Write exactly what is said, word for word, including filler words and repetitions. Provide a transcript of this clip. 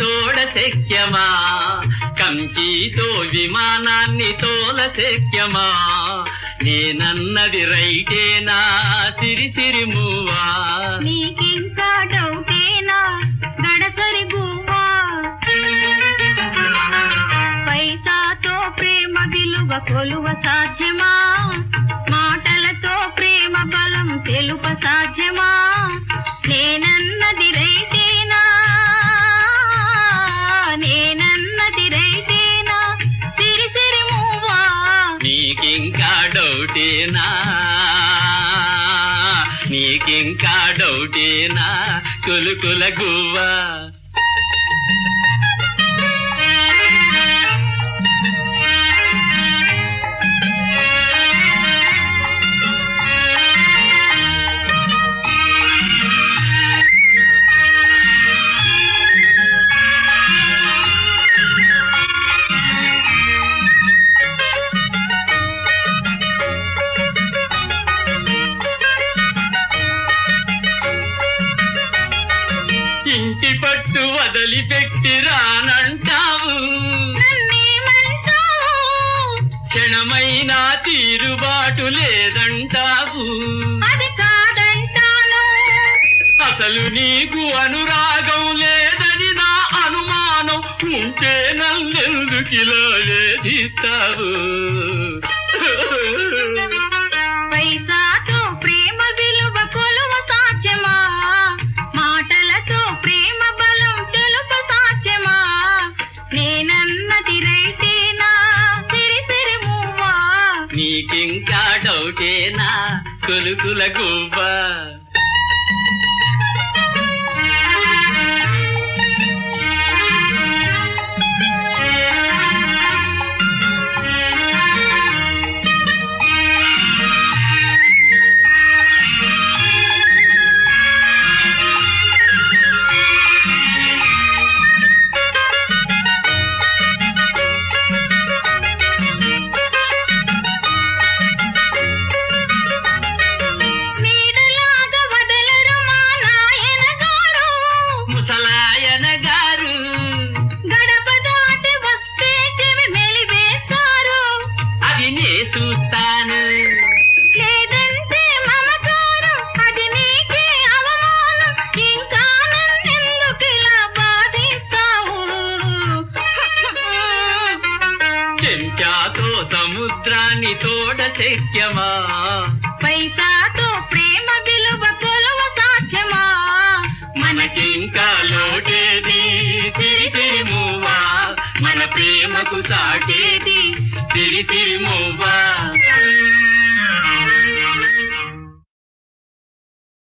తోడ శక్యమా కంచితో విమానాన్ని తోల శక్యమా నేనన్నది రైటేనా సిరి సిరి మూవా నీకింకా డౌటేనా గడసరి గువ్వా పైసాతో ప్రేమ విలువ కొలువ సాధ్యమా మాటలతో ప్రేమ బలం తెలుప సాధ్యమా నేనన్నది రైటేనా నేనన్నది రైటేనా సిరి సిరి మూవా నీకింకా డౌటేనా నీకింకా డౌటేనా కులుకుల గువ్వా ఇంటి పట్టు వదిలిపెట్టి రానంటావు క్షణమైనా తీరుబాటు లేదంటావు అది కాదంటాను అసలు నీకు అనురాగం లేదని నా అనుమానం ఉంటే నన్నెందుకిలా వేధిస్తావు పైసాతో ప్రేమ విలువ కొలువ సాధ్యమా మాటలతో ప్రేమ బలం తెలుప సాధ్యమా నేనన్నది రైటేనా సిరి సిరి మూవా నీకింకా డౌటేనా కొలుకుల గువ్వా ముసలాయన గారు గడప దాటి వస్తే చెవి మెలివేస్తారు అది నే చూస్తాను లేదంటే మమకారం అది నీకే అవమానం ఇంకా నన్నెందుకిలా బాధిస్తావు చెంచాతో సముద్రాన్ని తోడ శక్యమా పైసాతో ప్రేమ విలువ కొలువ సాధ్యమా మనకింకా లోటేది సిరి సిరి మూవా మన ప్రేమకు సాటే